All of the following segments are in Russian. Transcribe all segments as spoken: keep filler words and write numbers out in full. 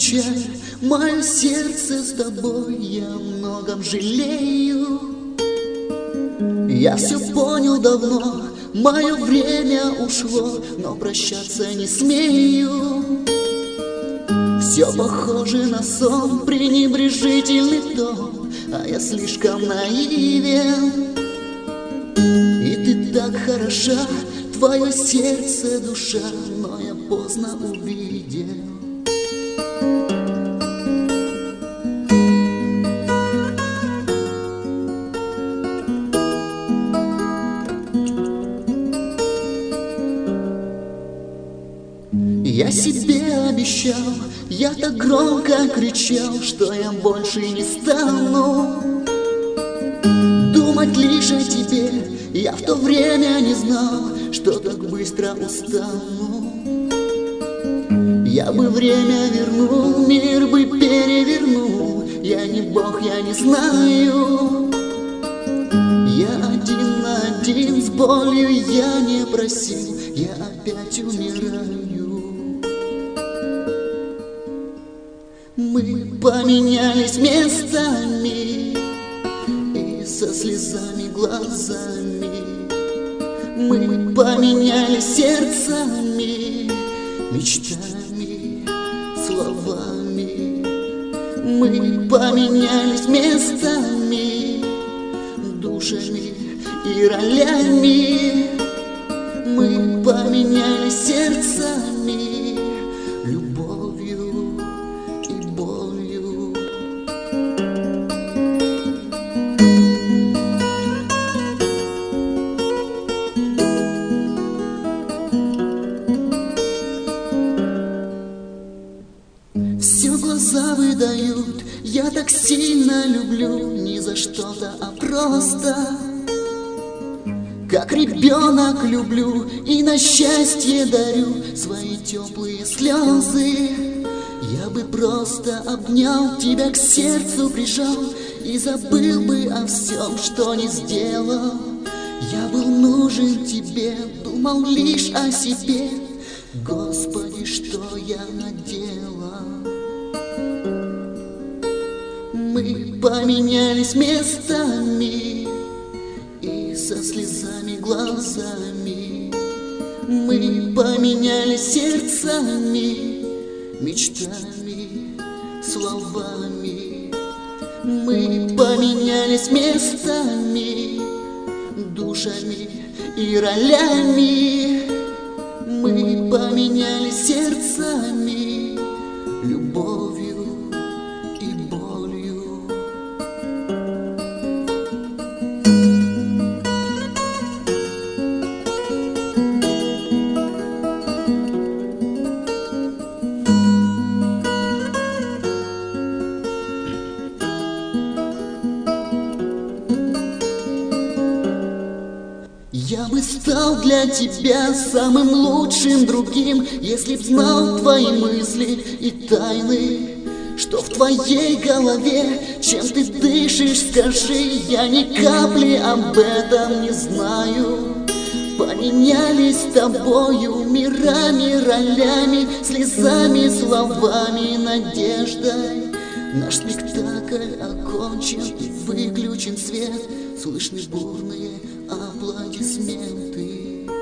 печаль, мое сердце с тобой, я о многом жалею. Я все понял давно, мое время ушло, но прощаться не смею. Все похоже на сон, пренебрежительный тон, а я слишком наивен. И ты так хороша, твое сердце, душа, но я поздно увидел. Я себе обещал, я так громко кричал, что я больше не стану думать лишь о тебе. Я в то время не знал, что так быстро устану. Я бы время вернул, мир бы перевернул. Я не Бог, я не знаю. Я один на один с болью, я не просил, я опять умираю. Мы поменялись местами и со слезами глазами. Мы поменялись сердцами, мечтами, словами. Мы поменялись местами, душами и ролями. Мы поменялись сердцами, любовью и болью. Все глаза выдают, я так сильно люблю, не за что-то, а просто. Как ребенок люблю и на счастье дарю свои теплые слезы. Я бы просто обнял тебя, к сердцу прижал и забыл бы о всем, что не сделал. Я был нужен тебе, думал лишь о себе. Господи, что я наделал? Мы поменялись местами и со слезами глазами. Мы поменялись сердцами, мечтами, словами. Мы поменялись местами, душами и ролями. Мы поменялись сердцами, любовью и болью. Я бы стал для тебя самым лучшим другим, если б знал твои мысли и тайны, что в твоей голове, чем ты дышишь, скажи. Я ни капли об этом не знаю. Поменялись с тобою мирами, ролями, слезами, словами, надеждой. Наш спектакль окончен и выключен свет, слышны бурные аплодисменты.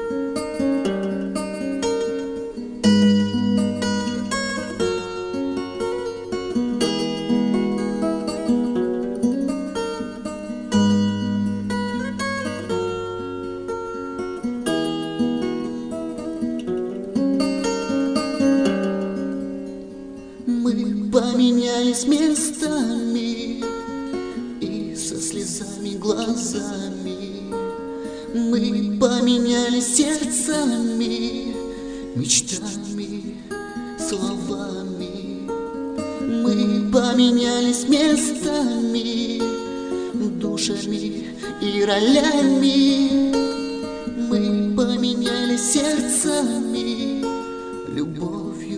Мы поменялись местами и со слезами глазами. Мы поменялись сердцами, мечтами, словами. Мы поменялись местами, душами и ролями. Мы поменялись сердцами, любовью